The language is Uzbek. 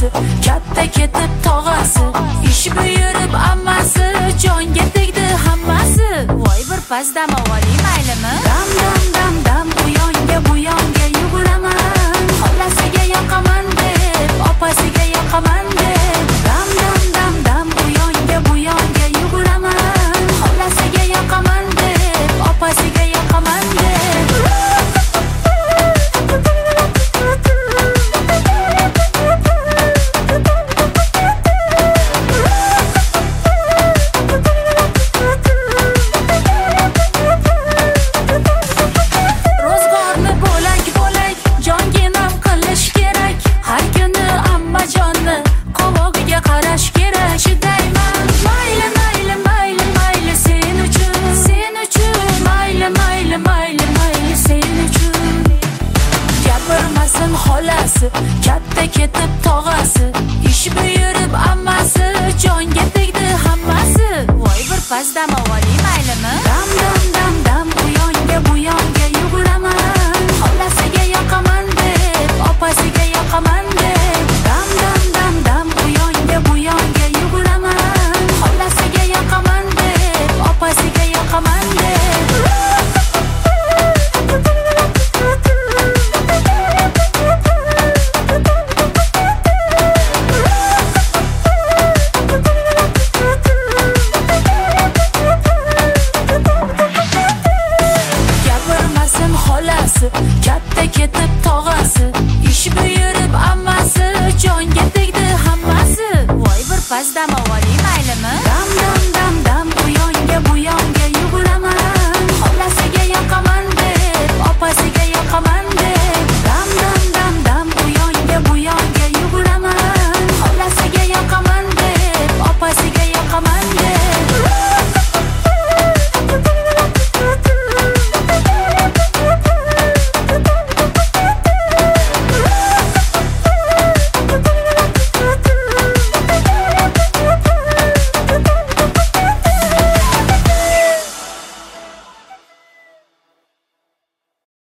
xolasi, katta ketib tog'asi, ish buyurib ammasi, jonga tegdi hammasi. Voy bir pas dam olay maylimi? Dam dam dam dam u yonga yuguraman, xolasiga yoqaman deb, opasiga yoqaman deb. Dam dam dam dam u yonga yuguraman, xolasiga yoqaman deb, opasiga yoqaman deb. Xolasi, katta ketib tog'asi, ish buyurib ammasi, jonga tegdi hammasi. Voy bir pas dam olay maylimi? Dam dam dam dam u yonga yuguraman, xolasiga yoqaman deb, opasiga yoqaman deb. Dam dam dam dam u yonga yuguraman, xolasiga yoqaman deb, opasiga yoqaman deb. Katta ketib tog'asi, ish buyurib ammasi, jonga tegdi hammasi. Voy bir pas dam olay